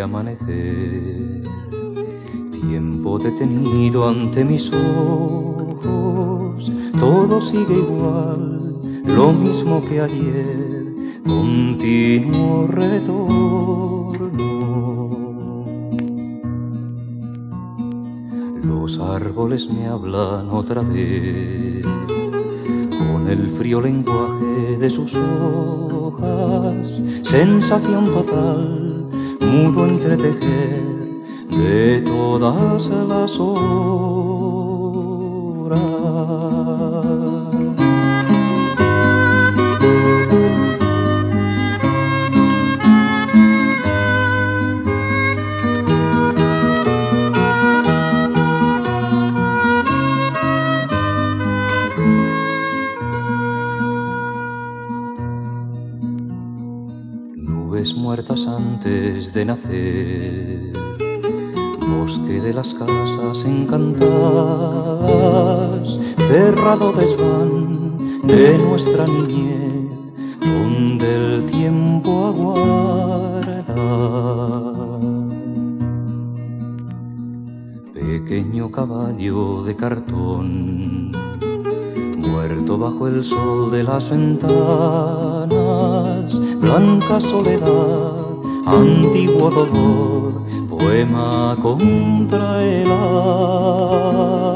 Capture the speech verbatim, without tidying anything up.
amanecer, tiempo detenido ante mis ojos, todo sigue igual, lo mismo que ayer, continuo retorno. Los árboles me hablan otra vez, con el frío lenguaje de sus hojas, sensación total, mudo entretejer de todas las horas. Nubes muertas antes de nacer, bosque de las casas encantadas, cerrado desván de nuestra niñez, donde el tiempo aguarda. Pequeño caballo de cartón, muerto bajo el sol de las ventanas, blanca soledad, antiguo dolor, poema contra el alma.